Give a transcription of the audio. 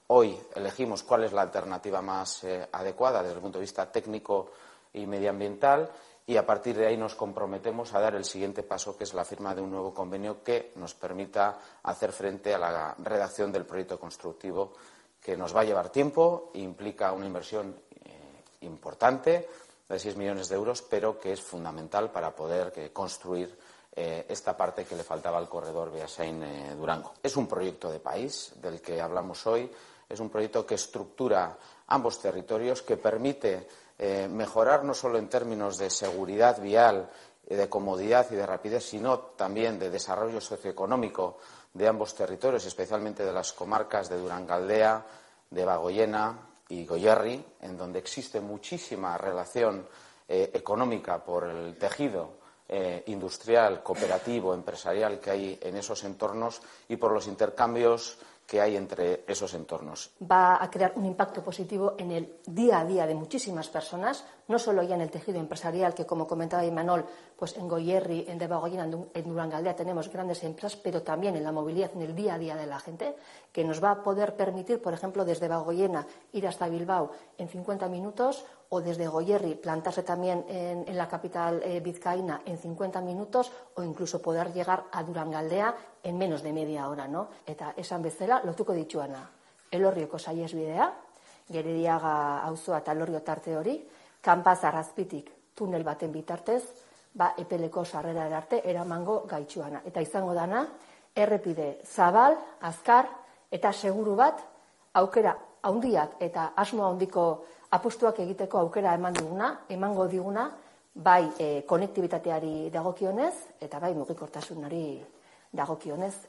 hoy elegimos cuál es la alternativa más adecuada desde el punto de vista técnico y medioambiental, y a partir de ahí nos comprometemos a dar el siguiente paso, que es la firma de un nuevo convenio que nos permita hacer frente a la redacción del proyecto constructivo, que nos va a llevar tiempo e implica una inversión importante de 6 millones de euros, pero que es fundamental para poder construir esta parte que le faltaba al corredor Beasain-Durango. Es un proyecto de país del que hablamos hoy, es un proyecto que estructura ambos territorios, que permite mejorar no solo en términos de seguridad vial, de comodidad y de rapidez, sino también de desarrollo socioeconómico de ambos territorios, especialmente de las comarcas de Durangaldea, de Bagoiena y Goierri, en donde existe muchísima relación económica por el tejido industrial, cooperativo, empresarial que hay en esos entornos y por los intercambios que hay entre esos entornos. Va a crear un impacto positivo en el día a día de muchísimas personas, no solo ya en el tejido empresarial, que como comentaba Imanol, pues en Goierri, en Debagoiena, en Durangaldea tenemos grandes empresas, pero también en la movilidad, en el día a día de la gente, que nos va a poder permitir, por ejemplo, desde Bagoiena ir hasta Bilbao en 50 minutos, o desde Goierri plantarse también en la capital vizcaína en 50 minutos, o incluso poder llegar a Durangaldea en menos de media hora, ¿no? Eta esan bezala, lotuko dituana, Elorrioko saihesbidea, Gerediaga auzoa eta Elorrio tarte hori, Kanpazar azpitik tunel baten bitartez, Epeleko sarrera arte eramango gaitxuana. Eta izango dana, errepide zabal, azkar eta seguru bat, aukera handiak eta asmo handiko apustuak egiteko aukera emango diguna, bai konektibitateari dagokionez eta bai mugikortasunari dagokionez